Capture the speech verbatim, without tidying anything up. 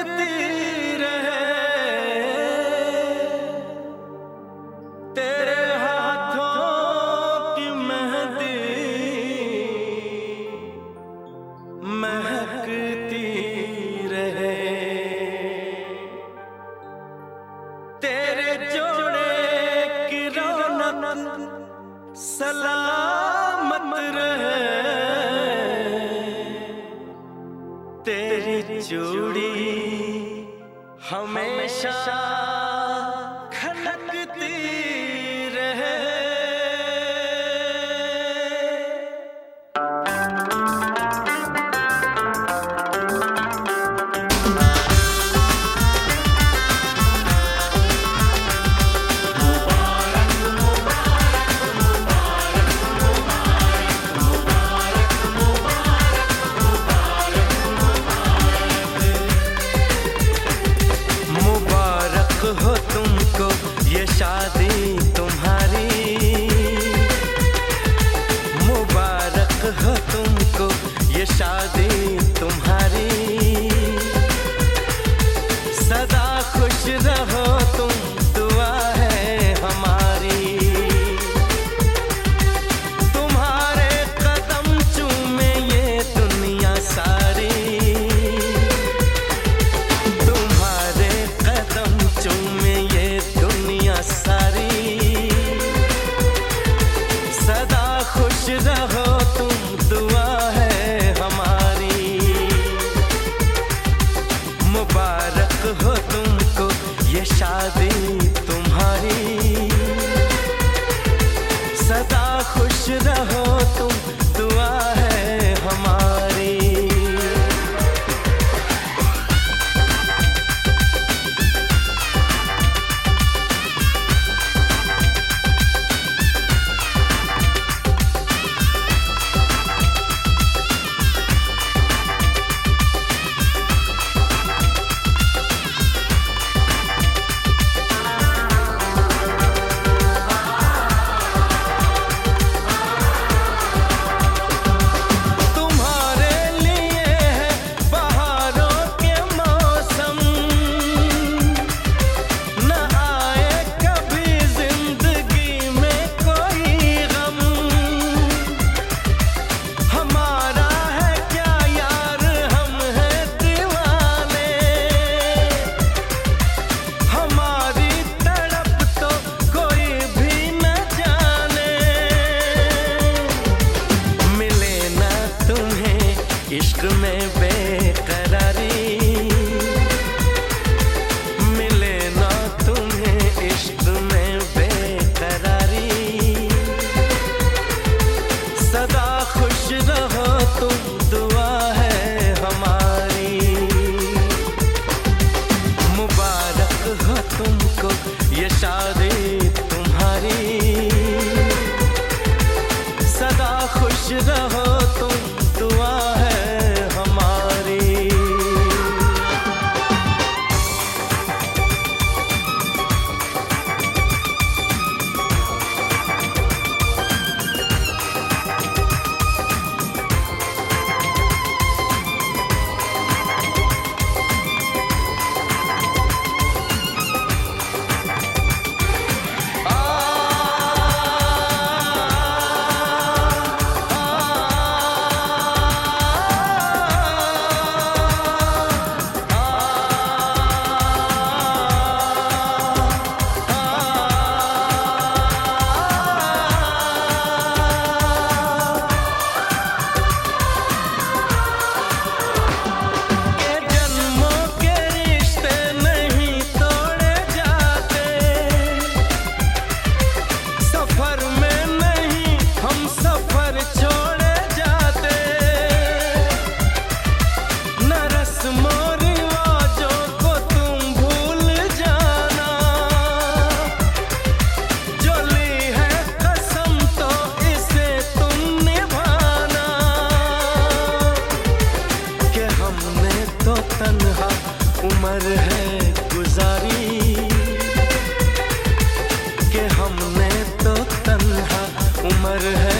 सलामत रहे तेरी चूड़ी हमेशा खनकती रहे। हो तुमको ये शादी तुम्हारी, मुबारक हो तुमको ये शादी तुम्हारी। सदा खुश रहो तुम, दुआ है हमारी। तुम्हारे कदम चूमे ये दुनिया सारी, चूमे ये दुनिया सारी। सदा खुश रहो तुम, दुआ है हमारी। मुबारक हो तुमको ये शादी तुम्हारी। सदा खुश रहो तुम, दुआ है हमारी। इश्क में बेकरारी मिले ना तुम्हें, इश्क में बेकरारी। सदा खुश रहो तुम, दुआ है हमारी। मुबारक हो तुमको ये शादी तुम्हारी। सदा खुश रहो तुम, दुआ है हमारी। तन्हा उम्र है गुजारी के हमने तो तन्हा उम्र है